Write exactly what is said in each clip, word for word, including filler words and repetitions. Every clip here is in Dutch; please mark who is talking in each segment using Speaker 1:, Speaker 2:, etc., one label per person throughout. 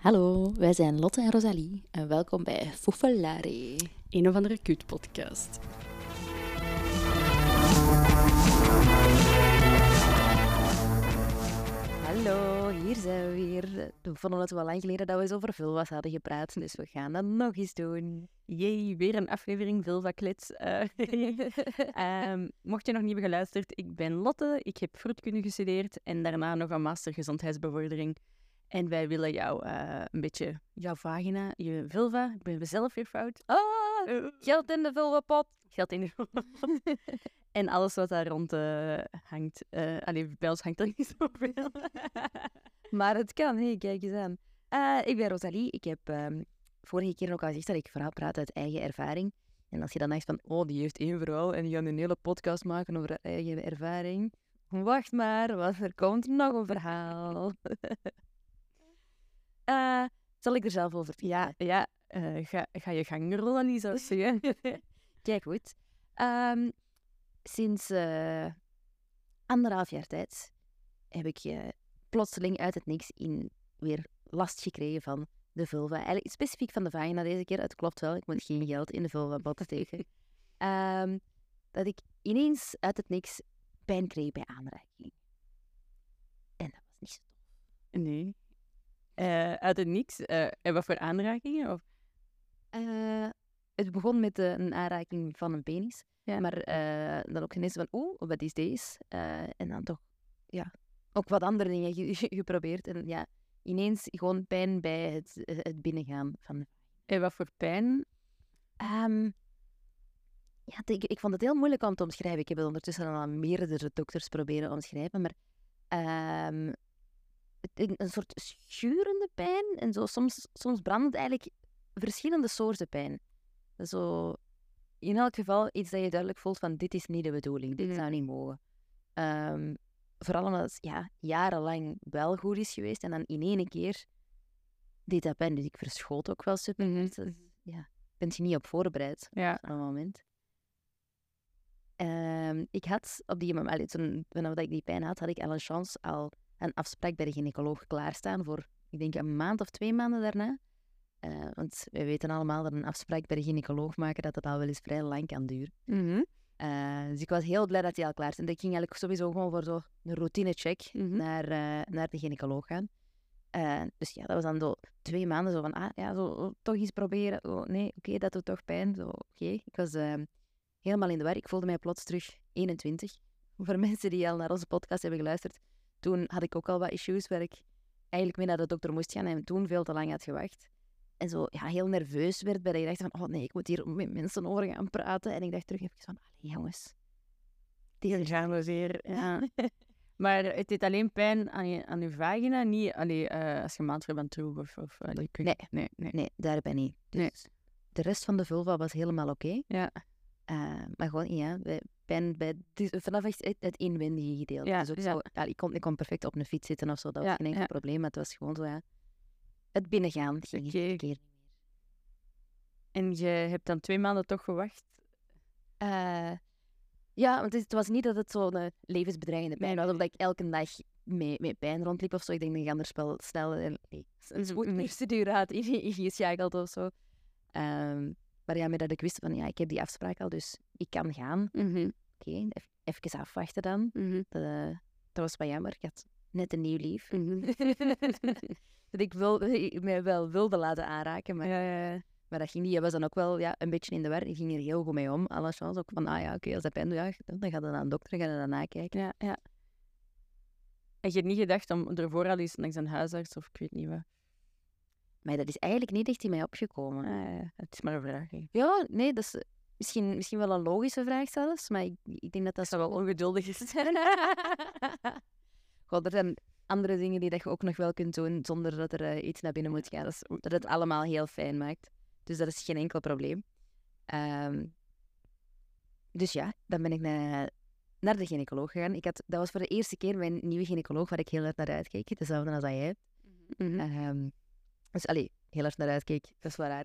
Speaker 1: Hallo, wij zijn Lotte en Rosalie en welkom bij Fuffelare.
Speaker 2: Een of andere kut-podcast.
Speaker 1: Hallo, hier zijn we weer. We vonden het wel lang geleden dat we eens over vulva's hadden gepraat, dus we gaan dat nog eens doen.
Speaker 2: Jee, weer een aflevering Vulva-klits. Uh, um, mocht je nog niet hebben geluisterd, ik ben Lotte, ik heb vroedkunde gestudeerd en daarna nog een master gezondheidsbevordering. En wij willen jou uh, een beetje, jouw vagina, je vulva, ik ben zelf weer fout.
Speaker 1: Ah, uh, geld in de vulvapot.
Speaker 2: Geld in de vulvapot. En alles wat daar rond uh, hangt. Uh, allee, bij ons hangt er niet zoveel.
Speaker 1: Maar het kan, hé, kijk eens aan. Uh, ik ben Rosalie, ik heb um, vorige keer ook al gezegd dat ik verhaal praat uit eigen ervaring. En als je dan dacht van, oh, die heeft één verhaal en die gaat een hele podcast maken over eigen ervaring. Wacht maar, want er komt nog een verhaal. Uh, zal ik er zelf over
Speaker 2: vertellen? Ja, ja uh, ga, ga je gang, Rosalie, zou ik zeggen.
Speaker 1: Kijk goed. Um, sinds uh, anderhalf jaar tijd heb ik uh, plotseling uit het niks in weer last gekregen van de vulva. Eigenlijk specifiek van de vagina deze keer. Het klopt wel, ik moet geen geld in de vulva steken. um, dat ik ineens uit het niks pijn kreeg bij aanraking. En dat was niet zo tof.
Speaker 2: Nee. Uh, uit het niks? Uh, en wat voor aanrakingen? Of?
Speaker 1: Uh, het begon met uh, een aanraking van een penis. Ja. Maar uh, dan ook ineens van, oeh, wat is deze? Uh, en dan toch, ja, ook wat andere dingen ge- geprobeerd. En ja, ineens gewoon pijn bij het, het binnengaan van de vagina.
Speaker 2: En wat voor pijn?
Speaker 1: Um, ja, ik, ik vond het heel moeilijk om te omschrijven. Ik heb het ondertussen al aan meerdere dokters proberen omschrijven, maar... Um, een soort schurende pijn en zo. Soms, soms brandt het eigenlijk verschillende soorten pijn. Zo, in elk geval iets dat je duidelijk voelt van dit is niet de bedoeling, dit zou niet mogen. Um, vooral omdat het ja, jarenlang wel goed is geweest en dan in één keer deed dat pijn. Dus ik verschoot ook wel super. Mm-hmm. Dus, ja, ben je niet op voorbereid
Speaker 2: ja.
Speaker 1: op dat moment. Um, ik had op die moment, toen wanneer ik die pijn had, had ik al een chance al een afspraak bij de gynaecoloog klaarstaan voor, ik denk, een maand of twee maanden daarna. Uh, want we weten allemaal dat een afspraak bij de gynaecoloog maken, dat dat al wel eens vrij lang kan duren.
Speaker 2: Mm-hmm.
Speaker 1: Uh, dus ik was heel blij dat hij al klaar stond. Ik ging eigenlijk sowieso gewoon voor zo een routinecheck mm-hmm. naar, uh, naar de gynaecoloog gaan. Uh, dus ja, dat was dan zo twee maanden zo van, ah ja, zo, oh, toch eens proberen. Oh, nee, oké, okay, dat doet toch pijn. Oké, okay. Ik was uh, helemaal in de war. Ik voelde mij plots terug eenentwintig. Voor mensen die al naar onze podcast hebben geluisterd, toen had ik ook al wat issues waar ik eigenlijk mee naar de dokter moest gaan en toen veel te lang had gewacht. En zo ja, heel nerveus werd bij dat je dacht van, oh nee, ik moet hier met mensen over gaan praten. En ik dacht terug even van, allee jongens.
Speaker 2: Hier gaan we weer. Ja. Maar het deed alleen pijn aan je, aan je vagina, niet allee, uh, als je maandverband droeg of... of uh,
Speaker 1: nee, nee, nee, nee. nee, daar ben ik niet. Dus nee. De rest van de vulva was helemaal oké. Okay.
Speaker 2: Ja.
Speaker 1: Uh, maar gewoon, ja, pijn bij, vanaf het, het inwendige gedeelte.
Speaker 2: Ja,
Speaker 1: dus ook
Speaker 2: ja.
Speaker 1: zo, ja, ik, kon, ik kon perfect op een fiets zitten of zo, dat was
Speaker 2: ja,
Speaker 1: geen enkel
Speaker 2: ja.
Speaker 1: probleem. Maar het was gewoon zo, ja, het binnengaan ging
Speaker 2: okay.
Speaker 1: een keer niet meer.
Speaker 2: En je hebt dan twee maanden toch gewacht?
Speaker 1: Uh, ja, want het was niet dat het zo'n uh, levensbedreigende pijn was, nee, nee. Of dat ik elke dag met, met pijn rondliep of zo. Ik denk dat ik anders wel snel uh, nee, een spoedprocedure had ingeschakeld of zo. Um, Maar ja, met dat ik wist van, ja, ik heb die afspraak al, dus ik kan gaan.
Speaker 2: Mm-hmm.
Speaker 1: Oké, okay, even afwachten dan.
Speaker 2: Mm-hmm.
Speaker 1: Dat, uh, dat was wat jammer. Ik had net een nieuw lief.
Speaker 2: Mm-hmm.
Speaker 1: Dat ik, wil, ik mij wel wilde laten aanraken, maar,
Speaker 2: ja, ja, ja.
Speaker 1: maar dat ging niet. Je was dan ook wel ja, een beetje in de war. Ik ging er heel goed mee om. Alles was ook van, ah ja, oké, okay, als dat pijn doet, ja, dan ga je naar een dokter, ga je dan nakijken.
Speaker 2: Ja, ja. En je hebt niet gedacht om ervoor al eens langs een huisarts of ik weet niet wat?
Speaker 1: Maar dat is eigenlijk niet echt in mij opgekomen.
Speaker 2: Ah, ja. Het is maar een vraag. Hè.
Speaker 1: Ja, nee, dat is misschien, misschien wel een logische vraag zelfs, maar ik, ik denk dat dat
Speaker 2: zo wel ongeduldig is.
Speaker 1: God, er zijn andere dingen die dat je ook nog wel kunt doen zonder dat er uh, iets naar binnen moet gaan. Dat, is, dat het allemaal heel fijn maakt. Dus dat is geen enkel probleem. Um, dus ja, dan ben ik naar, naar de gynaecoloog gegaan. Ik had, dat was voor de eerste keer mijn nieuwe gynaecoloog waar ik heel hard naar uitkeek. Dezelfde als dat jij hebt. Mm-hmm. Um, Dus allee, heel erg naar uitkeek. Dat is wel raar.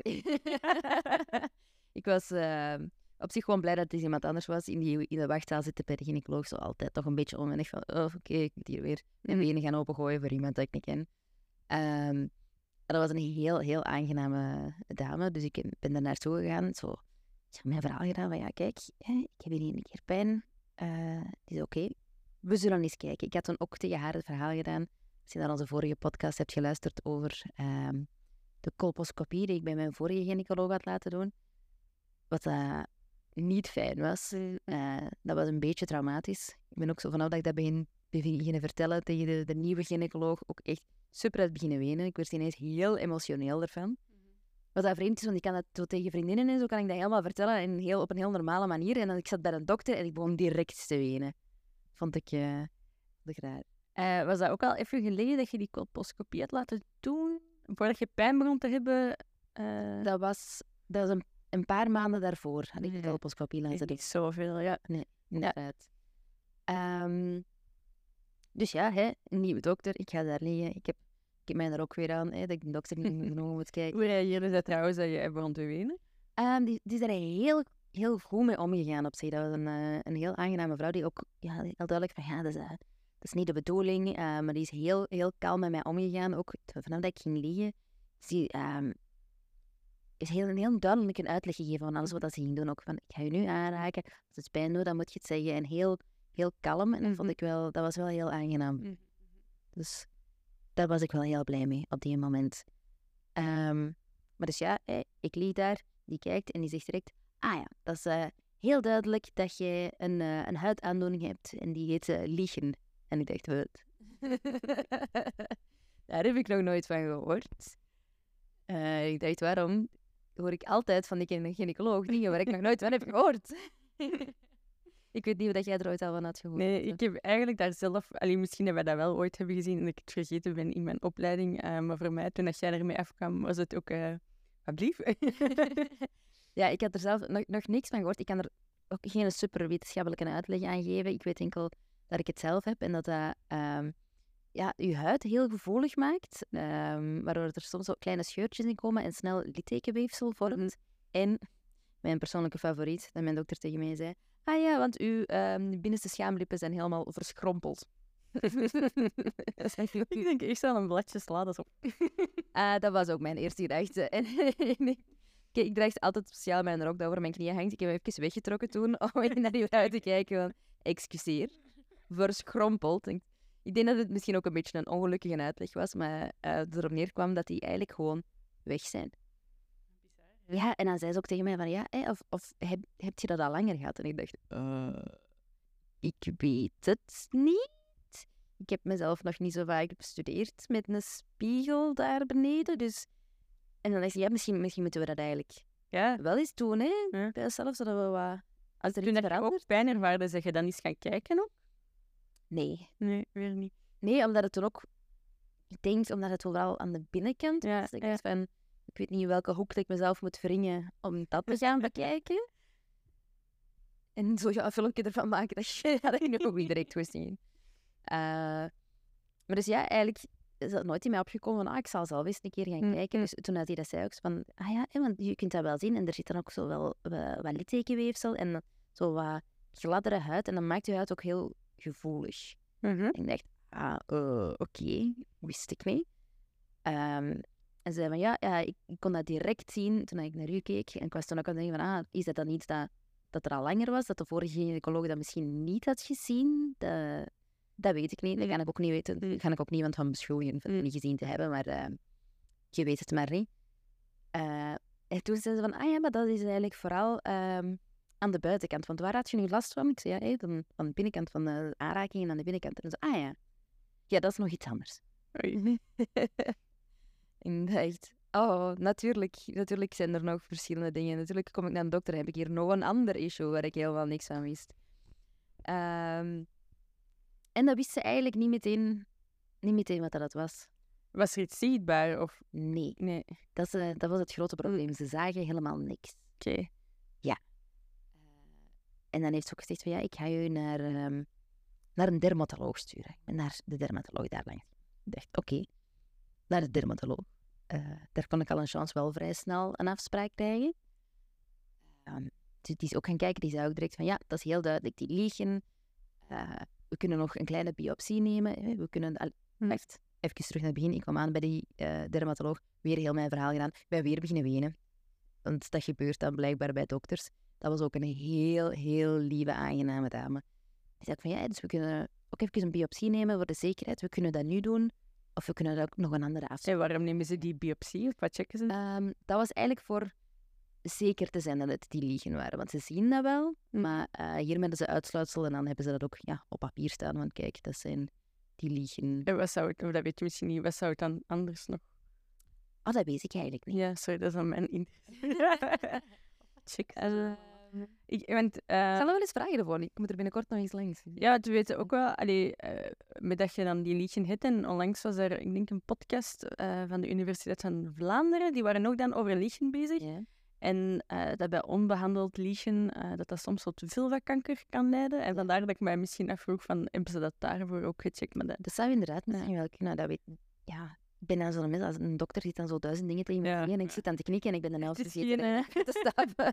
Speaker 1: Ik was uh, op zich gewoon blij dat het iemand anders was. In, die, in de wachtzaal zitten bij de gynaecoloog zo altijd toch een beetje onwennig van... Oh, oké, okay, ik moet hier weer een benen gaan opengooien voor iemand dat ik niet ken. Um, dat was een heel, heel aangename dame. Dus ik ben daar naartoe gegaan. Zo, ik heb mijn verhaal gedaan van, ja, kijk, hè, ik heb hier een keer pijn. Uh, die is oké. Okay. We zullen eens kijken. Ik had toen ook tegen haar het verhaal gedaan. Als je naar onze vorige podcast hebt geluisterd over um, de colposcopie die ik bij mijn vorige gynaecoloog had laten doen. Wat uh, niet fijn was. Uh, dat was een beetje traumatisch. Ik ben ook zo vanaf dat ik dat begin, beginnen vertellen tegen de, de nieuwe gynaecoloog ook echt super uit beginnen wenen. Ik werd ineens heel emotioneel ervan. Mm-hmm. Wat dat vreemd is, want ik kan dat zo tegen vriendinnen en zo kan ik dat helemaal vertellen en heel, op een heel normale manier. En dan ik zat bij een dokter en ik begon direct te wenen. Vond ik, uh, vond ik raar.
Speaker 2: Uh, was dat ook al even geleden dat je die colposcopie had laten doen? Voordat je pijn begon te hebben?
Speaker 1: Uh... Dat was, dat was een, een paar maanden daarvoor had ik de colposcopie laten doen.
Speaker 2: Niet zoveel, ja.
Speaker 1: Nee, inderdaad. Ja. Um, dus ja, hè, een nieuwe dokter. Ik ga daar liggen. Ik heb, ik heb mij daar ook weer aan, hè, dat ik de dokter niet genoeg moet kijken.
Speaker 2: Hoe reageerde zij trouwens dat je begon te wenen?
Speaker 1: Um, die, die is daar heel, heel goed mee omgegaan op zich. Dat was een, uh, een heel aangename vrouw die ook ja, heel duidelijk van ja, dat is, uh, dat is niet de bedoeling. Uh, maar die is heel, heel kalm met mij omgegaan. Ook vanaf dat ik ging liggen. Dus die um, is heel, heel duidelijk een uitleg gegeven van alles wat ze ging doen. Ook van ik ga je nu aanraken. Als het pijn doet, dan moet je het zeggen. En heel... Heel kalm en dat vond ik wel, dat was wel heel aangenaam. Mm-hmm. Dus daar was ik wel heel blij mee op die moment. Um, maar dus ja, hey, ik liep daar, die kijkt en die zegt direct, ah ja, dat is uh, heel duidelijk dat je een, uh, een huidaandoening hebt en die heet uh, liegen. En ik dacht, wat? Daar heb ik nog nooit van gehoord. Uh, ik dacht, waarom hoor ik altijd van die gynaecoloog dingen waar ik nog nooit van heb gehoord? Ik weet niet of jij er ooit al van had gehoord.
Speaker 2: Nee, ik heb eigenlijk daar zelf... Allee, misschien dat wij dat wel ooit hebben gezien en ik het vergeten ben in mijn opleiding. Uh, maar voor mij, toen dat jij ermee afkwam, was het ook... Uh, wat lief.
Speaker 1: Ja, ik had er zelf nog, nog niks van gehoord. Ik kan er ook geen super wetenschappelijke uitleg aan geven. Ik weet enkel dat ik het zelf heb en dat dat um, ja, je huid heel gevoelig maakt. Um, waardoor er soms ook kleine scheurtjes in komen en snel littekenweefsel vormt. En mijn persoonlijke favoriet, dat mijn dokter tegen mij zei... Ah ja, want uw um, binnenste schaamlippen zijn helemaal verschrompeld.
Speaker 2: Ik denk eerst aan een bladje sla, dat is op.
Speaker 1: uh, dat was ook mijn eerste gedachte. En Kijk, ik draag altijd speciaal mijn rok dat over mijn knieën hangt. Ik heb hem even weggetrokken toen om naar die uit te kijken. Van, excuseer, verschrompeld. Ik denk dat het misschien ook een beetje een ongelukkige uitleg was, maar uh, erop neerkwam dat die eigenlijk gewoon weg zijn. Ja, en dan zei ze ook tegen mij van, ja, hè, of, of heb, heb je dat al langer gehad? En ik dacht, uh, ik weet het niet. Ik heb mezelf nog niet zo vaak bestudeerd met een spiegel daar beneden, dus... En dan dacht ik, ja, misschien, misschien moeten we dat eigenlijk
Speaker 2: ja.
Speaker 1: wel eens doen, hè.
Speaker 2: Ja.
Speaker 1: Dat is zelfs dat we wat... Als er
Speaker 2: Toen
Speaker 1: iets
Speaker 2: dat
Speaker 1: verandert...
Speaker 2: je ook pijn ervaarde, zeg je dan eens gaan kijken ook?
Speaker 1: Nee.
Speaker 2: Nee, weer niet.
Speaker 1: Nee, omdat het toen ook... Ik denk, omdat het vooral aan de binnenkant was.
Speaker 2: Ja,
Speaker 1: ik
Speaker 2: ja.
Speaker 1: van... Ik weet niet in welke hoek ik mezelf moet wringen om dat te gaan bekijken. En zo ja, een filmpje ervan maken, dat je dat ik nu ook niet direct goed zien. Uh, maar dus ja, eigenlijk is dat nooit in mij opgekomen van, ah, ik zal zelf eens een keer gaan mm. kijken. Dus toen had hij dat zei ook van, ah ja, hè, want je kunt dat wel zien. En er zit dan ook zo wel wat, wat littekenweefsel en zo wat gladdere huid. En dat maakt je huid ook heel gevoelig.
Speaker 2: Mm-hmm.
Speaker 1: En ik dacht, ah, uh, oké, okay. Wist ik niet. Um, En ze zei van, ja, ja ik, ik kon dat direct zien toen ik naar u keek. En ik was toen ook aan het denken van, ah, is dat dan iets dat, dat er al langer was? Dat de vorige gynaecoloog dat misschien niet had gezien? Dat, dat weet ik niet. Dat ga ik ook niet weten. Daar ga ik ook niemand van beschuldigen van het niet gezien te hebben. Maar uh, je weet het maar niet. Uh, en toen zei ze van, ah ja, maar dat is eigenlijk vooral um, aan de buitenkant. Want waar had je nu last van? Ik zei, ja, hey, dan, van de binnenkant van de aanrakingen aan de binnenkant. En ze ah ja, ja, dat is nog iets anders. En ik dacht, oh, natuurlijk, natuurlijk zijn er nog verschillende dingen. Natuurlijk kom ik naar een dokter en heb ik hier nog een ander issue waar ik helemaal niks van wist. Um, en dat wist ze eigenlijk niet meteen, niet meteen wat dat was.
Speaker 2: Was er iets zichtbaar? Of?
Speaker 1: Nee,
Speaker 2: nee.
Speaker 1: Dat, is, uh, dat was het grote probleem. Ze zagen helemaal niks.
Speaker 2: Oké. Okay.
Speaker 1: Ja. Uh, en dan heeft ze ook gezegd van, ja, ik ga je naar, um, naar een dermatoloog sturen. En naar de dermatoloog daar langs. Ik dacht, oké, okay, naar de dermatoloog. Uh, daar kon ik al een chance wel vrij snel een afspraak krijgen. Um, dus die is ook gaan kijken, die zei ook direct van ja, dat is heel duidelijk, die liegen. Uh, we kunnen nog een kleine biopsie nemen. Hè. We kunnen al- echt even terug naar het begin. Ik kwam aan bij die uh, dermatoloog, weer heel mijn verhaal gedaan. Ik ben weer beginnen wenen. Want dat gebeurt dan blijkbaar bij dokters. Dat was ook een heel, heel lieve, aangename dame. Die zei van, ja, dus we kunnen ook even een biopsie nemen voor de zekerheid. We kunnen dat nu doen, of we kunnen dat ook nog een andere afspraak.
Speaker 2: En waarom nemen ze die biopsie? Of wat checken ze?
Speaker 1: Um, dat was eigenlijk voor zeker te zijn dat het die liegen waren. Want ze zien dat wel, maar uh, hier hebben ze uitsluitsel en dan hebben ze dat ook ja, op papier staan. Want kijk, dat zijn die liegen.
Speaker 2: En wat zou het, dat weet je misschien niet, wat zou het dan anders nog?
Speaker 1: Oh, dat weet ik eigenlijk niet.
Speaker 2: Ja, sorry, dat is aan mijn interesse. Check. Uh, ik, want, uh,
Speaker 1: ik zal wel eens vragen ervoor. Ik moet er binnenkort nog eens langs.
Speaker 2: Ja, te weten ook wel. Allee, uh, met dat je dan die liedje hebt. En onlangs was er, ik denk, een podcast uh, van de Universiteit van Vlaanderen. Die waren ook dan over liedje bezig.
Speaker 1: Yeah.
Speaker 2: En uh, dat bij onbehandeld liedje, uh, dat dat soms tot vulvakanker kan leiden. En vandaar dat ik mij misschien afvroeg van, hebben ze dat daarvoor ook gecheckt? Maar dat...
Speaker 1: dat zou inderdaad misschien wel kunnen. Dat weet... Ja... Ik ben dan zo'n mens, als een dokter zit dan zo duizend dingen tegen me ja. en ik zit aan te knikken en ik ben de helft vergeten uh... te stappen.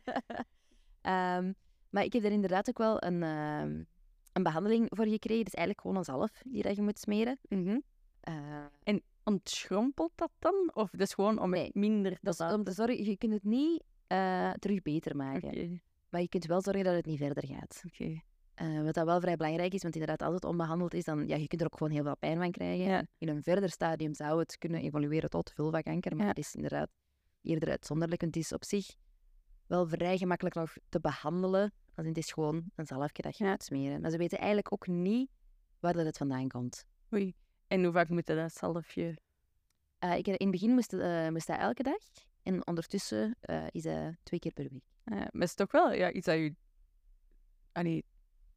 Speaker 1: um, maar ik heb er inderdaad ook wel een, uh, een behandeling voor gekregen. Het is eigenlijk gewoon een zalf die dat je moet smeren.
Speaker 2: Mm-hmm. Uh, en ontschrompelt dat dan? Of dat is gewoon om
Speaker 1: nee,
Speaker 2: het minder
Speaker 1: dat is om te zorgen, je kunt het niet uh, terug beter maken.
Speaker 2: Okay.
Speaker 1: Maar je kunt wel zorgen dat het niet verder gaat.
Speaker 2: Okay.
Speaker 1: Uh, wat dat wel vrij belangrijk is, want inderdaad, als het onbehandeld is, dan ja, je kunt er ook gewoon heel veel pijn van krijgen.
Speaker 2: Ja.
Speaker 1: In een verder stadium zou het kunnen evolueren tot vulvakanker, maar
Speaker 2: ja.
Speaker 1: het is inderdaad eerder uitzonderlijk. Het is op zich wel vrij gemakkelijk nog te behandelen, want het is gewoon een zalfje dat je
Speaker 2: ja.
Speaker 1: moet smeren. Maar ze weten eigenlijk ook niet waar dat het vandaan komt.
Speaker 2: Oei. En hoe vaak moet dat zalfje?
Speaker 1: Uh, ik, in het begin moest, uh, moest dat elke dag, en ondertussen uh, is dat twee keer per week.
Speaker 2: Uh, maar het is toch wel ja, iets dat je... Allee,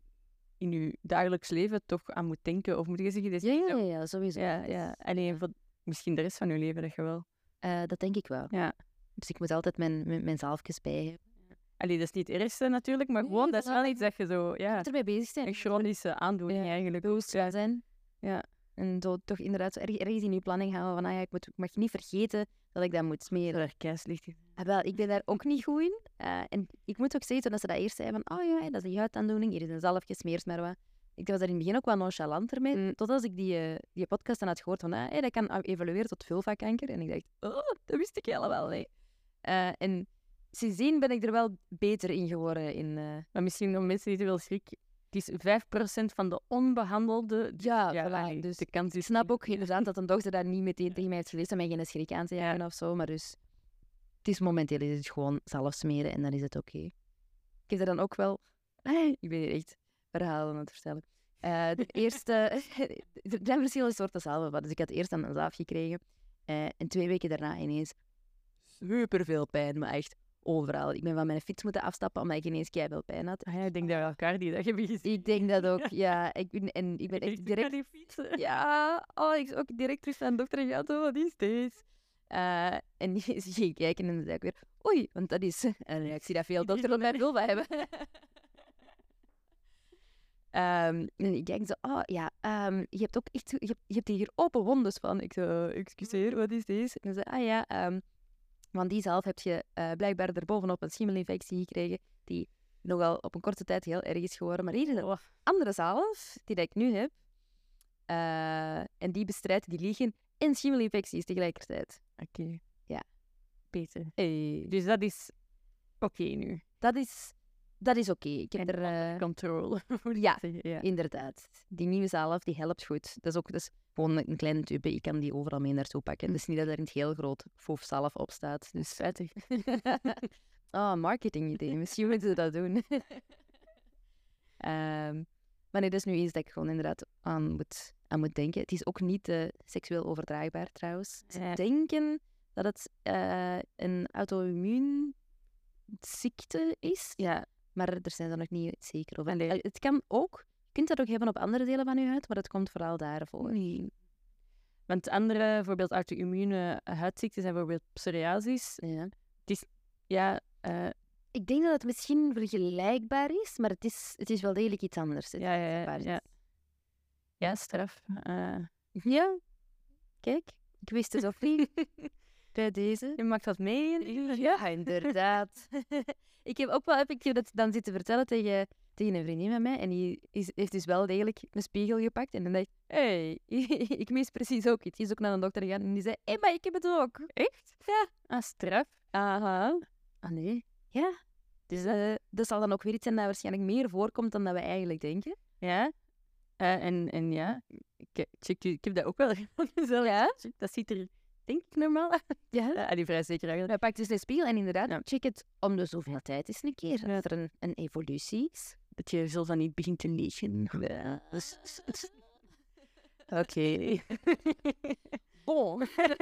Speaker 2: in je dagelijks leven toch aan moet denken? Of moet je zeggen... Dus
Speaker 1: ja, ja, ja, ja, sowieso.
Speaker 2: Ja, ja. Alleen voor misschien de rest van je leven dat je wel...
Speaker 1: Uh, dat denk ik wel.
Speaker 2: Ja.
Speaker 1: Dus ik moet altijd mijn, mijn, mijn zalfjes bij hebben.
Speaker 2: Allee, dat is niet het ergste natuurlijk, maar nee, gewoon, dat is wel iets dat je zo... Ja,
Speaker 1: ermee bezig zijn.
Speaker 2: Een chronische aandoening ja. eigenlijk.
Speaker 1: Bewust
Speaker 2: ja.
Speaker 1: zijn.
Speaker 2: Ja.
Speaker 1: En zo toch inderdaad zo erg, ergens in je planning houden van, ah ja, ik, moet, ik mag niet vergeten dat ik dat moet smeren.
Speaker 2: Er keis ligt.
Speaker 1: Ah, wel, ik ben daar ook niet goed in. Uh, en ik moet ook zeggen, dat ze dat eerst zeiden van, oh ja, dat is een huidaandoening, hier is een zalfje, smeers maar wat. Ik was daar in het begin ook wel nonchalanter mee, mm. totdat ik die, uh, die podcast dan had gehoord van, ah, hey, dat kan evolueren tot vulvakanker. En ik dacht, oh, dat wist ik helemaal niet. Uh, en sindsdien ben ik er wel beter in geworden. In, uh...
Speaker 2: Maar misschien om mensen die te veel schrik... Het is vijf procent van de onbehandelde...
Speaker 1: Ja,
Speaker 2: ja
Speaker 1: voilà. Dus
Speaker 2: de kans is...
Speaker 1: ik snap ook inderdaad dat een dokter daar niet meteen tegen mij heeft gelezen en mij geen schrik aan zei ja. of zo. Maar dus, het is momenteel is het gewoon zalf smeren en dan is het oké. Okay. Ik heb er dan ook wel... Ik ben hier echt verhalen aan het vertellen. Uh, de eerste... er zijn verschillende soorten zalven. Dus ik had eerst dan een zalf gekregen. Uh, en twee weken daarna ineens super veel pijn, maar echt... overal. Ik ben van mijn fiets moeten afstappen omdat ik ineens keiveel pijn had.
Speaker 2: Ah ja, ik denk dat we elkaar die dag hebben gezien.
Speaker 1: Ik denk dat ook, ja. Ik ben, en ik ben echt direct...
Speaker 2: die fietsen.
Speaker 1: Ja, oh, ik is ook direct terug naar de dokter en gaat, oh, wat is dit? Uh, en die ging kijken en dan zei ik weer, oei, want dat is een reactie dat veel dokters op mijn vulva hebben. um, en ik denk zo, oh ja, um, je hebt ook echt, je hebt, je hebt hier open wondes van. Ik zo, excuseer, wat is deze? En dan zei, ah ja, um, want die zalf heb je uh, blijkbaar erbovenop een schimmelinfectie gekregen, die nogal op een korte tijd heel erg is geworden. Maar hier is een andere zalf, die dat ik nu heb. Uh, en die bestrijdt die liegen en schimmelinfecties tegelijkertijd.
Speaker 2: Oké. Okay.
Speaker 1: Ja.
Speaker 2: Beter.
Speaker 1: Hey.
Speaker 2: Dus dat is oké okay nu.
Speaker 1: Dat is, dat is oké. Okay. Ik heb
Speaker 2: en
Speaker 1: er... Uh...
Speaker 2: control.
Speaker 1: ja, ja, inderdaad. Die nieuwe zalf, die helpt goed. Dat is ook dat is gewoon een kleine tube. Ik kan die overal mee naartoe pakken. Het hm. is niet dat er in het heel groot foef zalf op staat. Dus
Speaker 2: spijtig.
Speaker 1: Oh, marketing idee. Misschien moeten we dat doen. um, maar nee, dat is nu iets dat ik gewoon inderdaad aan moet, aan moet denken. Het is ook niet uh, seksueel overdraagbaar trouwens. Ze ja. denken dat het uh, een auto-immuunziekte is. Ja, maar daar zijn ze nog niet zeker over. Nee. Het kan ook, je kunt dat ook hebben op andere delen van je huid, maar dat komt vooral daarvoor.
Speaker 2: Nee. Want andere, bijvoorbeeld auto-immune huidziekten zijn bijvoorbeeld psoriasis.
Speaker 1: Ja.
Speaker 2: Het is, ja... Uh,
Speaker 1: ik denk dat het misschien vergelijkbaar is, maar het is, het is wel degelijk iets anders.
Speaker 2: Ja, ja, ja. Ja, ja straf. Uh.
Speaker 1: Ja, kijk, ik wist het ook niet. Bij deze.
Speaker 2: Je maakt dat mee?
Speaker 1: Ja, inderdaad. Ik heb ook wel heb ik dat dan zitten vertellen tegen tegen een vriendin van mij en die is, heeft dus wel degelijk een spiegel gepakt en dan dacht ik, hé, hey, ik mis precies ook iets. Die is ook naar een dokter gegaan en die zei, hé, hey, maar ik heb het ook.
Speaker 2: Echt?
Speaker 1: Ja.
Speaker 2: Ah, straf.
Speaker 1: Aha. Ah, nee. Ja. Dus uh, dat zal dan ook weer iets zijn dat waarschijnlijk meer voorkomt dan dat we eigenlijk denken.
Speaker 2: Ja. Uh, en, en ja, ik, check, ik heb dat ook wel gedaan.
Speaker 1: Ja?
Speaker 2: Dat ziet er, denk ik, normaal uit.
Speaker 1: Ja.
Speaker 2: Uh, die vrij zeker eigenlijk.
Speaker 1: Hij pakt dus de spiegel en inderdaad, ja. check het om de zoveel tijd eens een keer.
Speaker 2: Ja.
Speaker 1: Als er een, een evolutie is.
Speaker 2: Dat je zo van niet begint te lezen. Oké.
Speaker 1: Bon.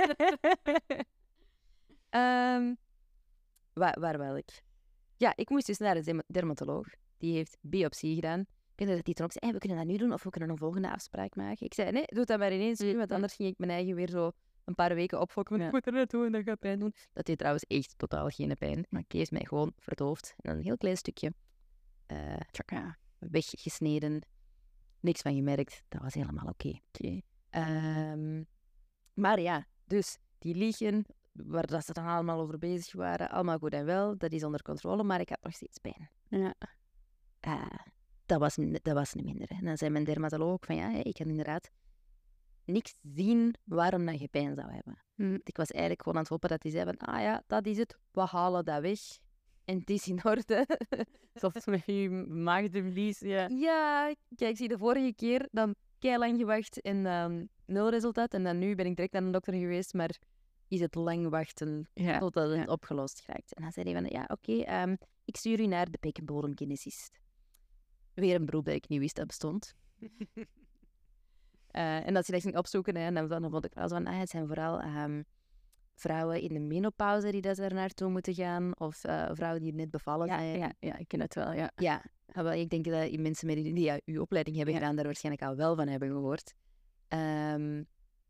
Speaker 1: um, waar, waar wil ik? Ja, ik moest dus naar een dermatoloog. Die heeft biopsie gedaan. Ik weet dat die toen ook zei, hey, we kunnen dat nu doen of we kunnen een volgende afspraak maken. Ik zei, nee, doe dat maar ineens nu, want anders ging ik mijn eigen weer zo een paar weken opfokken. Ja. Ik moet er naartoe en dat gaat pijn doen. Dat deed trouwens echt totaal geen pijn. Maar die heeft mij gewoon verdoofd. En een heel klein stukje uh, weggesneden. Niks van gemerkt. Dat was helemaal oké. Okay. Okay. Um, maar ja, dus die liegen, waar dat ze dan allemaal over bezig waren, allemaal goed en wel. Dat is onder controle, maar ik had nog steeds pijn.
Speaker 2: Ja.
Speaker 1: Uh, dat, was, dat was niet minder. En dan zei mijn dermatoloog ook van ja, ik kan inderdaad niks zien waarom dat je pijn zou hebben.
Speaker 2: Hm.
Speaker 1: Ik was eigenlijk gewoon aan het hopen dat hij zei van ah ja, dat is het, we halen dat weg. En het is in orde.
Speaker 2: Zoals met je maagdenvlies, ja.
Speaker 1: Ja, kijk, zie de vorige keer dan keilang gewacht en um, nul resultaat. En dan nu ben ik direct naar een dokter geweest, maar is het lang wachten
Speaker 2: ja.
Speaker 1: totdat het
Speaker 2: ja.
Speaker 1: opgelost geraakt. En dan zei hij van, ja, oké, okay, um, ik stuur u naar de bekkenbodemkinesist. Weer een beroep dat ik niet wist dat bestond. uh, en als je dat ging opzoeken, hè, dan, dan vond ik wel zo van, ah, het zijn vooral um, vrouwen in de menopauze die dat er naartoe moeten gaan, of uh, vrouwen die net bevallen
Speaker 2: ja,
Speaker 1: zijn.
Speaker 2: Ja, ja, ik ken het wel, ja.
Speaker 1: Ja, ik denk dat die mensen met die, die ja, uw opleiding hebben ja. gedaan, daar waarschijnlijk al wel van hebben gehoord. Um,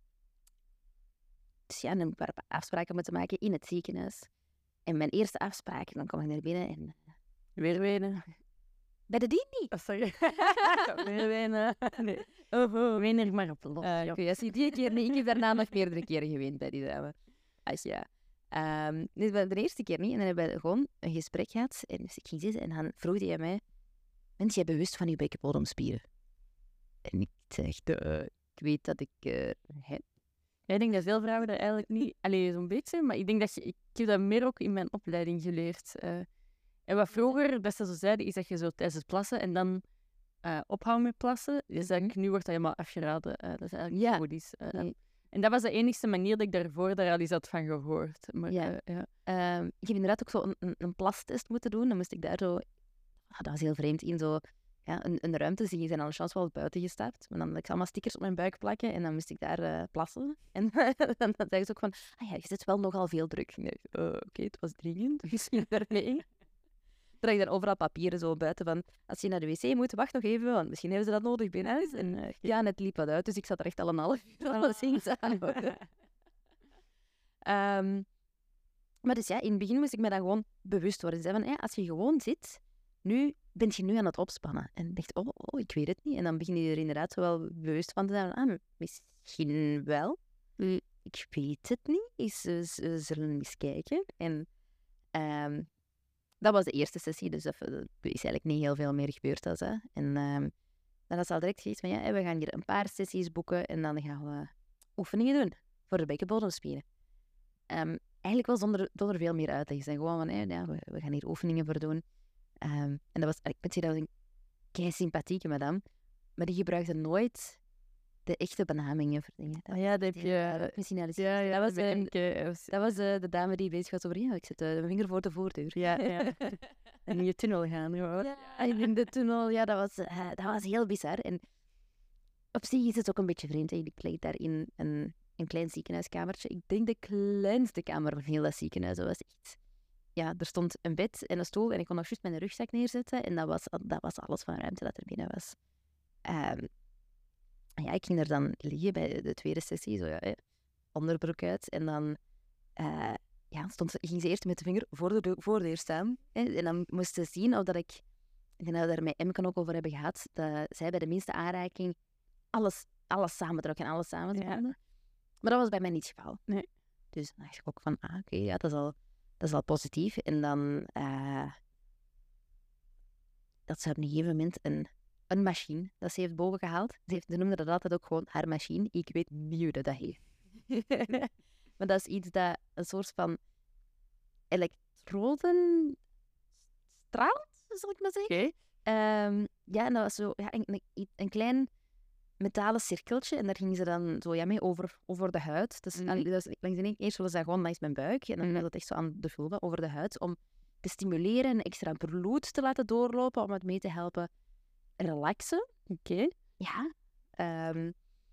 Speaker 1: dus ja, dan heb ik een paar afspraken moeten maken in het ziekenhuis. En mijn eerste afspraak, dan kom ik naar binnen en...
Speaker 2: Weer wenen.
Speaker 1: Bij de dien niet.
Speaker 2: Oh, sorry. Weer wenen. Nee. Oh, oh. Ween er maar op los.
Speaker 1: Uh, ja. Okay, zie die keer niet. Ik heb daarna nog meerdere keren geweend bij die dame. Als ja. Um, dus de eerste keer niet. En dan hebben we gewoon een gesprek gehad. En dus ik ging zitten en dan vroeg hij mij... Ben jij bewust van je bekkenbodemspieren? En ik zeg... Uh, ik weet dat ik... Uh, heb.
Speaker 2: Ja, ik denk dat veel vrouwen dat eigenlijk niet... Allee, zo'n beetje. Maar ik denk dat je... Ik heb dat meer ook in mijn opleiding geleerd. Uh, en wat vroeger, dat ze zo zeiden, is dat je zo tijdens het plassen en dan uh, ophouden met plassen. Dus dat, nu wordt dat helemaal afgeraden. Uh, dat is eigenlijk
Speaker 1: ja.
Speaker 2: goed is. Uh, nee. En dat was de enige manier dat ik daarvoor daar al eens had van gehoord. Maar,
Speaker 1: ja.
Speaker 2: Uh, ja.
Speaker 1: Uh, ik heb inderdaad ook zo een, een, een plastest moeten doen. Dan moest ik daar zo... Ah, dat was heel vreemd, in zo... Ja, een, een ruimte, die zijn al een chance wel buiten gestapt. Maar dan had ik allemaal stickers op mijn buik plakken en dan moest ik daar uh, plassen. En dan, dan zeggen ze ook van, ah ja, je zit wel nogal veel druk. Nee, uh, Oké, okay, het was dringend, misschien daarmee. Dan ik dan overal papieren zo buiten van, als je naar de wc moet, wacht nog even, want misschien hebben ze dat nodig binnen huis. En uh, ja, en het liep wat uit, dus ik zat er echt al een half uur alles in te aanhouden. um, maar dus ja, in het begin moest ik me dan gewoon bewust worden. Van, ja, als je gewoon zit, nu ben je nu aan het opspannen. En dacht, oh, oh, ik weet het niet. En dan begin je er inderdaad zo wel bewust van te zijn. Ah, misschien wel. Ik weet het niet. Is, ze zullen eens kijken. En um, dat was de eerste sessie. Dus er is eigenlijk niet heel veel meer gebeurd. Dan, hè. En um, dan is al direct gezegd van, ja, we gaan hier een paar sessies boeken. En dan gaan we oefeningen doen voor de bekkenbodemspieren. Um, eigenlijk wel zonder, zonder veel meer uitleg. Zijn gewoon van, hey, ja, we, we gaan hier oefeningen voor doen. Um, en dat was, ik moet zeggen, dat was een kei sympathieke madame, maar die gebruikte nooit de echte benamingen voor dingen.
Speaker 2: Dat, oh ja, dat heb je...
Speaker 1: Dat, misschien al eens
Speaker 2: ja, ja,
Speaker 1: dat was, uh,
Speaker 2: ik,
Speaker 1: dat was uh, de dame die bezig was over, ja, ik zet uh, mijn vinger voor de voordeur.
Speaker 2: Ja, ja. En in je tunnel gaan, gewoon.
Speaker 1: Ja, in de tunnel, ja, dat was, uh, dat was heel bizar. En op zich is het ook een beetje vreemd, hè. Ik leed daar in een, een klein ziekenhuiskamertje. Ik denk de kleinste kamer van heel dat ziekenhuis. Dat was echt... Ja, er stond een bed en een stoel en ik kon nog juist mijn rugzak neerzetten. En dat was, dat was alles van ruimte dat er binnen was. Um, ja, ik ging er dan liggen bij de tweede sessie, zo ja, eh, onderbroek uit. En dan uh, ja, stond, ging ze eerst met de vinger voor de voordeur staan. Eh, en dan moest ze zien of dat ik, ik denk dat we daar met Emke ook over hebben gehad, dat zij bij de minste aanraking alles, alles samentrok en alles samen ja. Maar dat was bij mij niet het geval.
Speaker 2: Nee.
Speaker 1: Dus dan dacht ik ook van, ah, oké, okay, ja, dat is al... Dat is al positief. En dan... Uh, dat ze op een gegeven moment een, een machine dat ze heeft boven gehaald. Ze, heeft, ze noemde dat altijd ook gewoon haar machine. Ik weet niet hoe dat, dat heet. Maar dat is iets dat een soort van elektroden straalt, zal ik maar zeggen.
Speaker 2: Oké.
Speaker 1: Ehm, ja, en dat was zo ja, een, een, een klein metalen cirkeltje. En daar gingen ze dan zo ja, mee over, over de huid. Dus,
Speaker 2: Mhm.
Speaker 1: allee, dus langs de ene, eerst willen ze dat gewoon langs mijn buik. En dan
Speaker 2: Mhm.
Speaker 1: was dat echt zo aan de vulva, over de huid. Om te stimuleren en extra bloed te laten doorlopen. Om het mee te helpen relaxen.
Speaker 2: Oké.
Speaker 1: Ja. Ehm,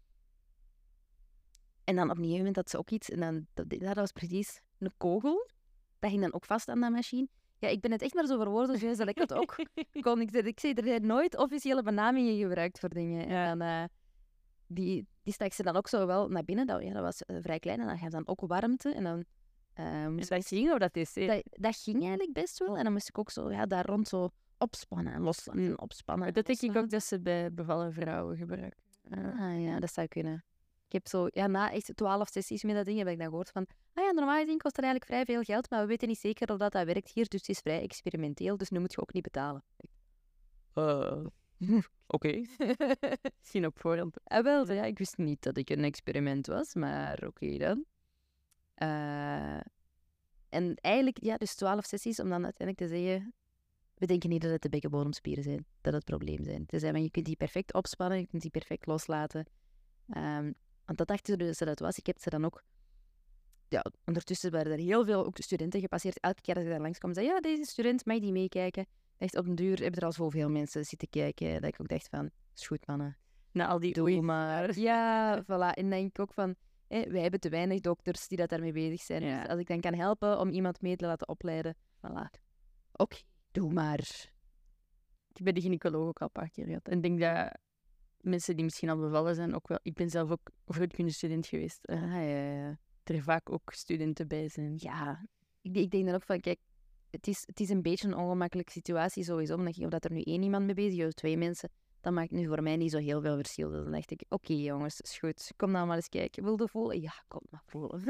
Speaker 1: en dan op een gegeven moment had ze ook iets. En dan, dat, dat was precies een kogel. Dat ging dan ook vast aan dat machine. Ja, ik ben het echt maar zo verwoorden zoals dat ik het ook kon. Ik zei, ik zei, er zijn nooit officiële benamingen gebruikt voor dingen.
Speaker 2: Ja.
Speaker 1: En dan, eh, die, die stak ze dan ook zo wel naar binnen. Dat, ja, dat was eh, vrij klein. En dan gaf dan ook warmte. En dan eh, moest
Speaker 2: En dat ging of dat is... hè?
Speaker 1: dat, dat ging eigenlijk best wel. En dan moest ik ook zo ja, daar rond zo opspannen en loslaten.
Speaker 2: Mm.
Speaker 1: Opspannen en
Speaker 2: Dat denk ik ook
Speaker 1: loslaten.
Speaker 2: dat ze bij bevallen vrouwen gebruiken. Eh,
Speaker 1: Ah ja, dat zou kunnen. Ik heb zo, ja, na echt twaalf sessies met dat ding heb ik dan gehoord van, ah ja, normaal gezien kost dat eigenlijk vrij veel geld, maar we weten niet zeker of dat, dat werkt hier, dus het is vrij experimenteel, dus nu moet je ook niet betalen.
Speaker 2: eh, Oké. Misschien op voorhand.
Speaker 1: Ah, wel, ja, ik wist niet dat ik een experiment was, maar oké dan. Eh, en eigenlijk, ja, dus twaalf sessies om dan uiteindelijk te zeggen, we denken niet dat het de bekkenbodemspieren zijn, dat het probleem zijn. Te zeggen, je kunt die perfect opspannen, je kunt die perfect loslaten. Ehm, want dat dachten ze dus dat het was. Ik heb ze dan ook... Ja, ondertussen waren er heel veel ook studenten gepasseerd. Elke keer dat ik daar langskwam, zei ja, deze student, mag die meekijken? Echt op een duur hebben er al zoveel mensen zitten kijken, dat ik ook dacht van, is goed mannen,
Speaker 2: Na al die
Speaker 1: doe
Speaker 2: oei.
Speaker 1: maar. Ja, voilà. En dan denk ik ook van, hé, wij hebben te weinig dokters die dat daarmee bezig zijn.
Speaker 2: Ja.
Speaker 1: Dus als ik dan kan helpen om iemand mee te laten opleiden, voilà. Oké, doe maar.
Speaker 2: Ik heb bij de gynaecoloog ook al een paar keer gehad. En ik denk dat mensen die misschien al bevallen zijn ook wel... Ik ben zelf ook verloskunde-student geweest. eh,
Speaker 1: Ah, ja, ja, ja.
Speaker 2: er vaak ook studenten bij zijn.
Speaker 1: Ja, ik, ik denk dan ook van, kijk, het is, het is een beetje een ongemakkelijke situatie sowieso. Omdat je, of dat er nu één iemand mee bezig is of twee mensen, dat maakt nu voor mij niet zo heel veel verschil. Dus dan dacht ik, oké jongens, is goed. Kom nou maar eens kijken. Wilde voelen? Ja, kom maar voelen.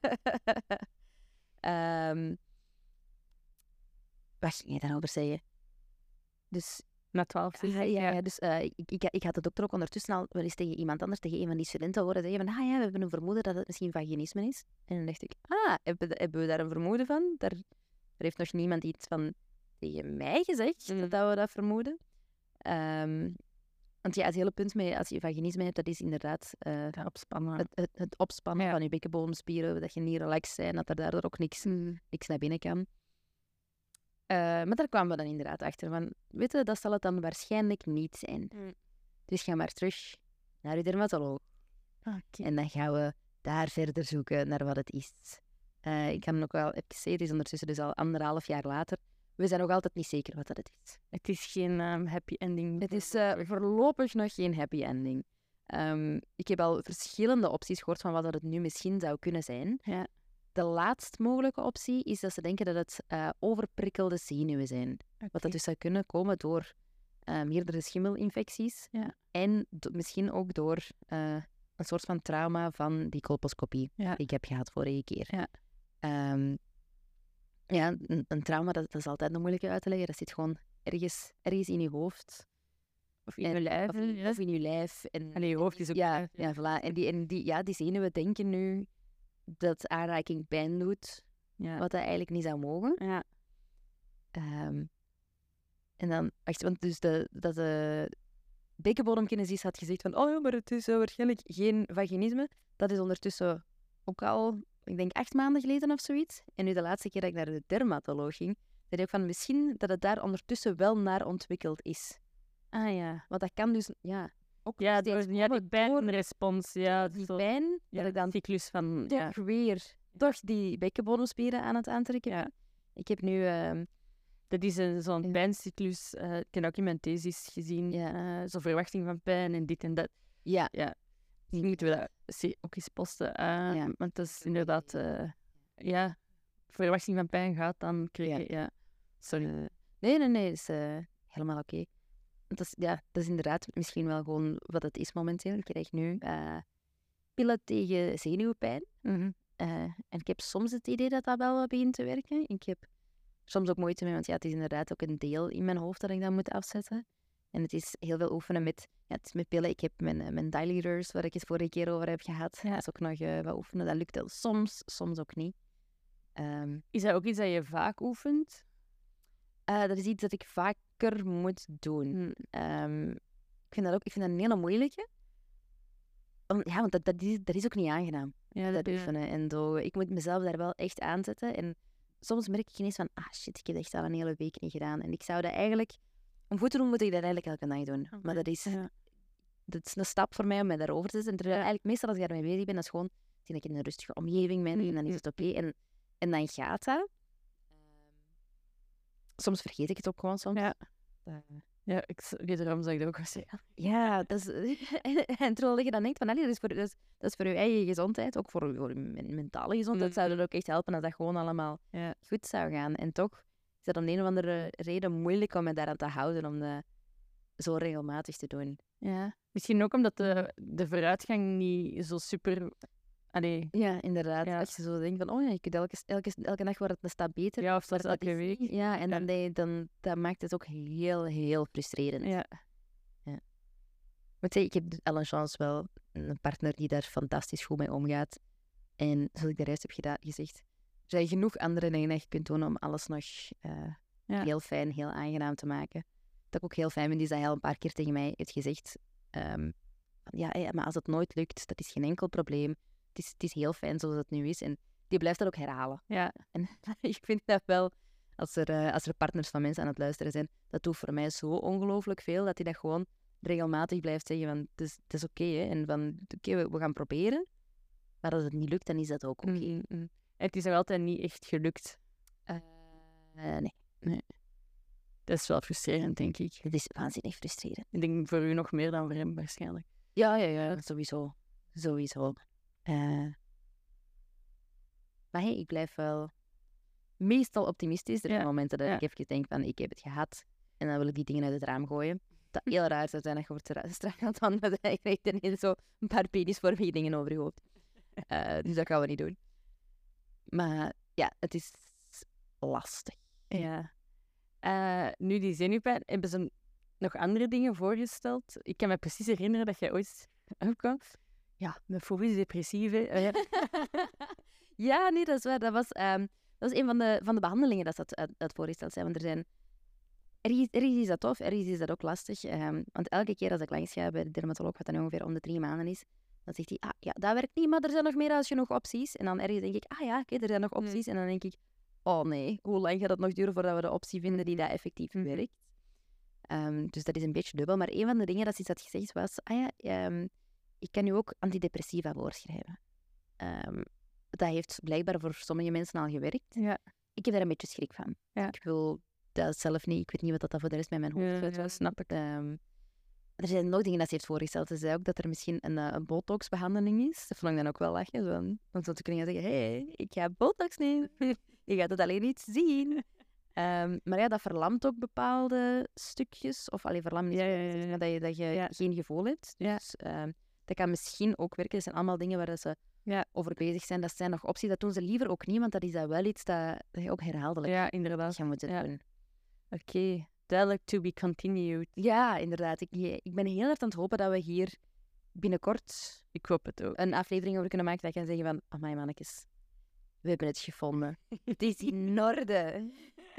Speaker 1: Ehm wat ging je daarover zeggen? Dus
Speaker 2: Na twaalf
Speaker 1: ja,
Speaker 2: sessies.
Speaker 1: ja, ja, dus eh, ik, ik, ik had de dokter ook ondertussen al wel eens tegen iemand anders, tegen een van die studenten horen zeggen van, ah ja, we hebben een vermoeden dat het misschien vaginisme is. En dan dacht ik, ah, hebben, hebben we daar een vermoeden van? Daar, daar heeft nog niemand iets van tegen mij gezegd,
Speaker 2: Mm.
Speaker 1: dat we dat vermoeden. Ehm, want ja, het hele punt met als je vaginisme hebt, dat is inderdaad eh,
Speaker 2: Ja, opspannen.
Speaker 1: het, het, het opspannen
Speaker 2: Ja.
Speaker 1: van je bekkenbodemspieren, dat je niet relaxed bent, dat er daardoor ook niks,
Speaker 2: Mm.
Speaker 1: niks naar binnen kan. Eh, maar daar kwamen we dan inderdaad achter van, weet je, dat zal het dan waarschijnlijk niet zijn.
Speaker 2: Mm.
Speaker 1: Dus ga maar terug naar je dermatoloog.
Speaker 2: Oké.
Speaker 1: En dan gaan we daar verder zoeken naar wat het is. Eh, ik kan ook wel even zeggen, het is ondertussen dus al anderhalf jaar later. We zijn nog altijd niet zeker wat dat het is.
Speaker 2: Het is geen ehm, happy ending.
Speaker 1: Het is eh, voorlopig nog geen happy ending. Ehm, ik heb al verschillende opties gehoord van wat dat het nu misschien zou kunnen zijn.
Speaker 2: Ja.
Speaker 1: De laatst mogelijke optie is dat ze denken dat het eh, overprikkelde zenuwen zijn. Wat dat dus zou kunnen komen door eh, meerdere schimmelinfecties.
Speaker 2: Ja.
Speaker 1: En do- misschien ook door eh, een soort van trauma van die colposcopie
Speaker 2: Ja.
Speaker 1: die ik heb gehad vorige keer.
Speaker 2: Ja.
Speaker 1: Ehm, ja, een, een trauma, dat, dat is altijd een moeilijke uit te leggen. Dat zit gewoon ergens, ergens in je hoofd.
Speaker 2: Of in
Speaker 1: En-
Speaker 2: je lijf.
Speaker 1: Of, in-
Speaker 2: ja.
Speaker 1: of in je lijf. En,
Speaker 2: Allee, je hoofd is ook...
Speaker 1: ja, ja, voilà. En, die, en die, ja, die zenuwen denken nu dat aanraking pijn doet,
Speaker 2: Ja.
Speaker 1: wat dat eigenlijk niet zou mogen.
Speaker 2: Ja.
Speaker 1: Ehm, en dan, wacht, want dus de, dat de bekkenbodemkinesis had gezegd van, oh ja, maar het is eh, waarschijnlijk geen vaginisme. Dat is ondertussen ook al, ik denk, acht maanden geleden of zoiets. En nu de laatste keer dat ik naar de dermatoloog ging, zei hij ook van, misschien dat het daar ondertussen wel naar ontwikkeld is.
Speaker 2: Ah ja.
Speaker 1: Want dat kan dus, ja, ook
Speaker 2: Ja,
Speaker 1: steeds
Speaker 2: door, ja die
Speaker 1: komen door
Speaker 2: pijnrespons. Ja,
Speaker 1: die
Speaker 2: zo,
Speaker 1: pijn,
Speaker 2: ja,
Speaker 1: dat ik dan
Speaker 2: cyclus van... Ja.
Speaker 1: toch weer toch die bekkenbodemspieren aan het aantrekken.
Speaker 2: Ja.
Speaker 1: Ik heb nu... ehm,
Speaker 2: Dat is een, zo'n
Speaker 1: Ja.
Speaker 2: pijncyclus. eh, ik heb ook in mijn thesis gezien.
Speaker 1: Ja.
Speaker 2: eh, zo'n verwachting van pijn en dit en dat.
Speaker 1: ja,
Speaker 2: Die moeten we dat zie- ook eens posten. eh,
Speaker 1: Ja.
Speaker 2: Want dat is inderdaad... eh, ja, verwachting van pijn gaat dan krijg je... Ja. Sorry.
Speaker 1: eh, nee, nee, nee, dat is eh, helemaal oké. Want Dat is, ja, dat is inderdaad misschien wel gewoon wat het is momenteel. Ik krijg nu eh, pillen tegen zenuwpijn.
Speaker 2: Mhm.
Speaker 1: Eh, en ik heb soms het idee dat dat wel wat begint te werken. Ik heb soms ook moeite mee, want ja, het is inderdaad ook een deel in mijn hoofd dat ik dan moet afzetten. En het is heel veel oefenen met, ja, het is met pillen. Ik heb mijn, uh, mijn dilators, waar ik het vorige keer over heb gehad. Ja. Dat is ook nog uh, wat oefenen. Dat lukt wel soms, soms ook niet. Um,
Speaker 2: is dat ook iets dat je vaak oefent?
Speaker 1: Uh, dat is iets dat ik vaker moet doen. Hmm. Um, ik vind dat ook ik vind dat een hele moeilijke. Om, ja, want dat, dat, is, dat is ook niet aangenaam. Ja, dat oefenen. Ja. En zo, ik moet mezelf daar wel echt aanzetten. En soms merk ik ineens van, ah shit, ik heb echt al een hele week niet gedaan. En ik zou dat eigenlijk, om goed te doen, moet ik dat eigenlijk elke dag doen. Okay. Maar dat is, ja. dat is een stap voor mij om mij daarover te zetten. En terwijl eigenlijk meestal als ik daarmee bezig ben, dat is gewoon, dat ik in een rustige omgeving ben. Mm. En dan is het oké. Okay. En, en dan gaat dat. Soms vergeet ik het ook gewoon soms.
Speaker 2: Ja, uh, ja ik weet erom dat ik dat ook was zeggen.
Speaker 1: Ja, dat is, en, en terwijl je dan denkt van, allee, dat, is voor, dat, is, dat is voor je eigen gezondheid, ook voor, voor je mentale gezondheid, mm. zou dat ook echt helpen als dat gewoon allemaal ja. goed zou gaan. En toch is dat om de een of andere reden moeilijk om me daaraan te houden, om dat zo regelmatig te doen.
Speaker 2: Ja, misschien ook omdat de, de vooruitgang niet zo super... Allee.
Speaker 1: Ja, inderdaad. Ja. Als je zo denkt van, oh ja, je kunt elke, elke, elke dag wordt het een stap beter.
Speaker 2: Ja, of zelfs elke week.
Speaker 1: Ja, en ja. Dan, dan, dan maakt het ook heel, heel frustrerend.
Speaker 2: Ja.
Speaker 1: Ja. Ik moet zeggen, ik heb al een chance wel een partner die daar fantastisch goed mee omgaat. En zoals ik de rest heb gedaan, gezegd, er zijn genoeg andere dingen die je kunt doen om alles nog uh, ja. heel fijn, heel aangenaam te maken. Wat ik ook heel fijn vind, is dat hij al een paar keer tegen mij heeft gezegd, um, van, ja, hey, maar als het nooit lukt, dat is geen enkel probleem. Het is, het is heel fijn zoals het nu is. En die blijft dat ook herhalen.
Speaker 2: Ja.
Speaker 1: En ik vind dat wel, als er, uh, als er partners van mensen aan het luisteren zijn, dat doet voor mij zo ongelooflijk veel, dat hij dat gewoon regelmatig blijft zeggen van, het is, het is oké, okay, en van, oké, okay, we, we gaan proberen. Maar als het niet lukt, dan is dat ook oké. Okay.
Speaker 2: Mm-hmm. Het is nog altijd niet echt gelukt.
Speaker 1: Uh, uh, nee.
Speaker 2: nee. Dat is wel frustrerend, denk ik.
Speaker 1: Het is waanzinnig frustrerend.
Speaker 2: Ik denk voor u nog meer dan voor hem, waarschijnlijk.
Speaker 1: Ja, ja, ja, sowieso. Sowieso. Uh, maar hey, ik blijf wel meestal optimistisch. Er zijn ja. momenten dat ja. ik even denk van, ik heb het gehad. En dan wil ik die dingen uit het raam gooien. Dat heel raar zou zijn, dat je wordt eruit gestraald van, dat je krijgt ineens zo een paar penisvormige dingen over je hoofd. Uh, dus dat gaan we niet doen. Maar ja, het is lastig.
Speaker 2: Ja. Uh, nu die zenuwpijn, hebben ze nog andere dingen voorgesteld? Ik kan me precies herinneren dat jij ooit opkwam. Ja, met fobie depressieve.
Speaker 1: Ja, nee, dat is waar. Dat was, um, dat was een van de, van de behandelingen dat dat, dat, dat voorgesteld zijn. Want er zijn... Ergens, ergens is dat tof, ergens is dat ook lastig. Um, want elke keer als ik langs ga bij de dermatoloog, wat dan ongeveer om de drie maanden is, dan zegt hij, ah ja, dat werkt niet, maar er zijn nog meer als je nog opties. En dan ergens denk ik, ah ja, oké, okay, er zijn nog opties. Mm. En dan denk ik, oh nee, hoe lang gaat het nog duren voordat we de optie vinden die dat effectief mm. werkt? Um, dus dat is een beetje dubbel. Maar een van de dingen dat ze had gezegd was, ah ja, um, ik kan nu ook antidepressiva voorschrijven. Um, dat heeft blijkbaar voor sommige mensen al gewerkt.
Speaker 2: Ja.
Speaker 1: Ik heb daar een beetje schrik van.
Speaker 2: Ja.
Speaker 1: Ik wil dat zelf niet. Ik weet niet wat dat voor de rest met mijn hoofd
Speaker 2: ja, ja, snap ik.
Speaker 1: Um, er zijn nog dingen dat ze heeft voorgesteld. Ze zei ook dat er misschien een, uh, een botox-behandeling is. Dat vond ik dan ook wel lachen. Zo, dan zou ze kunnen zeggen, hé, hey, ik ga botox nemen. Je gaat het alleen niet zien. Um, maar ja, dat verlamt ook bepaalde stukjes. Of alleen verlamt niet,
Speaker 2: ja, ja, ja, ja.
Speaker 1: dat je, dat je ja. geen gevoel hebt. Dus ja. um, dat kan misschien ook werken. Dat zijn allemaal dingen waar ze ja. over bezig zijn. Dat zijn nog opties. Dat doen ze liever ook niet, want dat is dat wel iets dat, dat je ook herhaaldelijk
Speaker 2: ja, inderdaad.
Speaker 1: gaan moeten
Speaker 2: ja.
Speaker 1: doen.
Speaker 2: Oké, okay. Duidelijk to be continued.
Speaker 1: Ja, inderdaad. Ik, ik ben heel erg aan het hopen dat we hier binnenkort
Speaker 2: ik hoop het ook.
Speaker 1: een aflevering over kunnen maken dat je kan zeggen van, amai mannetjes, we hebben het gevonden. Het is in orde.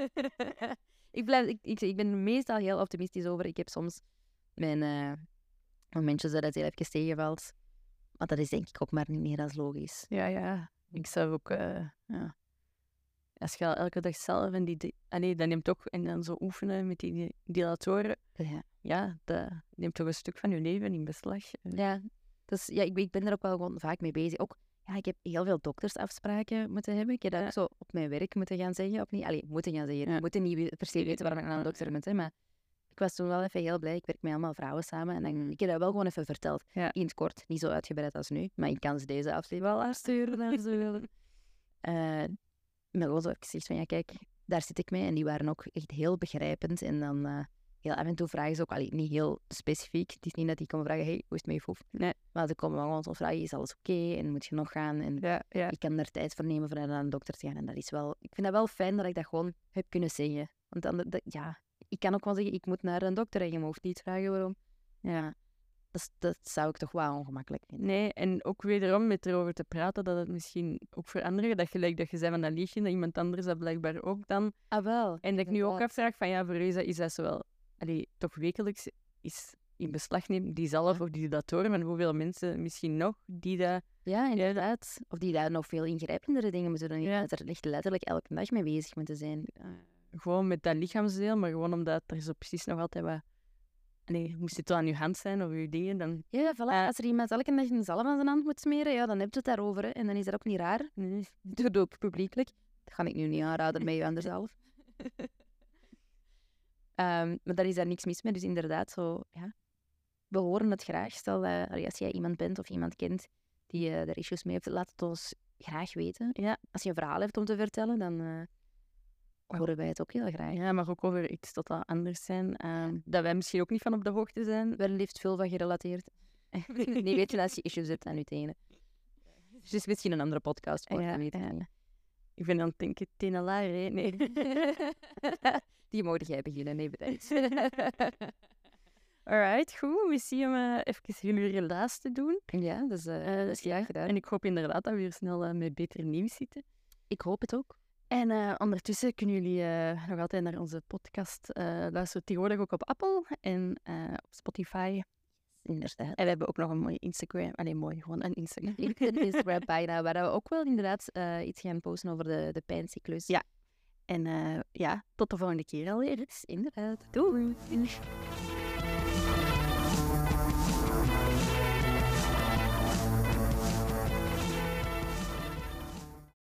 Speaker 1: ik, blijf, ik, ik, ik ben meestal heel optimistisch over. Ik heb soms mijn uh, momentjes dat het heel even tegenvalt. Maar dat is denk ik ook maar niet meer dan logisch.
Speaker 2: Ja, ja. Ik zou ook... Uh, ja. Als je elke dag zelf en die... Allee, dat neemt ook... En dan zo oefenen met die dilatoren.
Speaker 1: Ja.
Speaker 2: Ja, dat neemt toch een stuk van je leven in beslag.
Speaker 1: Ja. Dus ja, ik, ik ben er ook wel gewoon vaak mee bezig. Ook, ja, ik heb heel veel doktersafspraken moeten hebben. Ik heb dat ook zo op mijn werk moeten gaan zeggen. Of niet? Allee, moeten gaan zeggen. Ja. Ik moet niet per se weten waarom ik naar een dokter moet. Hè, maar ik was toen wel even heel blij. Ik werk met allemaal vrouwen samen. En dan, ik heb dat wel gewoon even verteld.
Speaker 2: Ja.
Speaker 1: In het kort. Niet zo uitgebreid als nu. Maar ik kan ze deze aflevering wel afsturen. Als ze willen. Uh, maar gewoon zo heb ik gezegd van, ja kijk, daar zit ik mee. En die waren ook echt heel begrijpend. En dan uh, heel af en toe vragen ze ook, allee, niet heel specifiek. Het is niet dat die komen vragen, hey, hoe is het met je hoofd?
Speaker 2: Nee.
Speaker 1: Maar ze komen wel gewoon zo vragen, is alles oké? En moet je nog gaan? En
Speaker 2: Ja, ja.
Speaker 1: ik kan er tijd voor nemen voor naar een dokter te gaan. En dat is wel, ik vind dat wel fijn dat ik dat gewoon heb kunnen zeggen. Want dan, dat, ja, ik kan ook wel zeggen, ik moet naar een dokter en je mag niet vragen waarom. Ja, dat, is- dat zou ik toch wel ongemakkelijk vinden.
Speaker 2: Nee, en ook wederom met erover te praten, dat het misschien ook voor anderen, dat gelijk dat je zei van dat liedje, dat iemand anders dat blijkbaar ook dan.
Speaker 1: Ah, wel.
Speaker 2: En dat ik nu ook
Speaker 1: inderdaad.
Speaker 2: afvraag van, ja, voor u is dat, is dat zo wel, allee, toch wekelijks is in beslag nemen, die zelf
Speaker 1: Ja.
Speaker 2: of die dat horen, maar hoeveel mensen misschien nog die dat...
Speaker 1: Ja, inderdaad. Of die daar nog veel ingrijpendere dingen moeten doen.
Speaker 2: Ja.
Speaker 1: Dat er echt letterlijk elke dag mee bezig moeten zijn.
Speaker 2: Gewoon met dat lichaamsdeel, maar gewoon omdat er zo precies nog altijd wat... Nee, moest het wel aan je hand zijn of je dingen, dan...
Speaker 1: Ja, voilà.
Speaker 2: Eh.
Speaker 1: Als er iemand elke dag een zalm aan zijn hand moet smeren, ja, dan heb je het daarover. Hè. En dan is dat ook niet raar.
Speaker 2: Nee.
Speaker 1: Doe het ook publiekelijk. Dat ga ik nu niet aanraden met je aan zelf. Ehm, maar daar is daar niks mis mee. Dus inderdaad, zo, ja. We horen het graag. Stel, eh, allee, als jij iemand bent of iemand kent die eh daar issues mee heeft, laat het ons graag weten.
Speaker 2: Ja.
Speaker 1: Als je een verhaal hebt om te vertellen, dan eh, horen wij het ook heel graag.
Speaker 2: Ja, maar ook over iets totaal anders zijn, ehm, dat wij misschien ook niet van op de hoogte zijn.
Speaker 1: Wel heeft veel van gerelateerd. Nee, weet je, als je issues hebt aan je tenen. Dus is misschien een andere podcast voor,
Speaker 2: Ja,
Speaker 1: dat weet ik
Speaker 2: ja.
Speaker 1: niet.
Speaker 2: Ik ben aan het denken, tenelaar, hè? Nee.
Speaker 1: Die mogen jij beginnen, nee, bedankt.
Speaker 2: Alright, goed. We zien hem uh, even jullie relaas te doen.
Speaker 1: Ja, dus eh
Speaker 2: Eh,
Speaker 1: dat is graag gedaan.
Speaker 2: En ik hoop inderdaad dat we hier snel uh, met beter nieuws zitten.
Speaker 1: Ik hoop het ook.
Speaker 2: En uh, ondertussen kunnen jullie uh, nog altijd naar onze podcast uh, luisteren. Tegenwoordig ook op Apple en uh, op Spotify.
Speaker 1: Inderdaad.
Speaker 2: En we hebben ook nog een mooie Instagram. Allee, mooi, gewoon een Instagram.
Speaker 1: Instagram-pagina waar we ook wel inderdaad uh, iets gaan posten over de, de pijncyclus.
Speaker 2: Ja. En uh, ja, tot de volgende keer alweer.
Speaker 1: Inderdaad.
Speaker 2: Doei.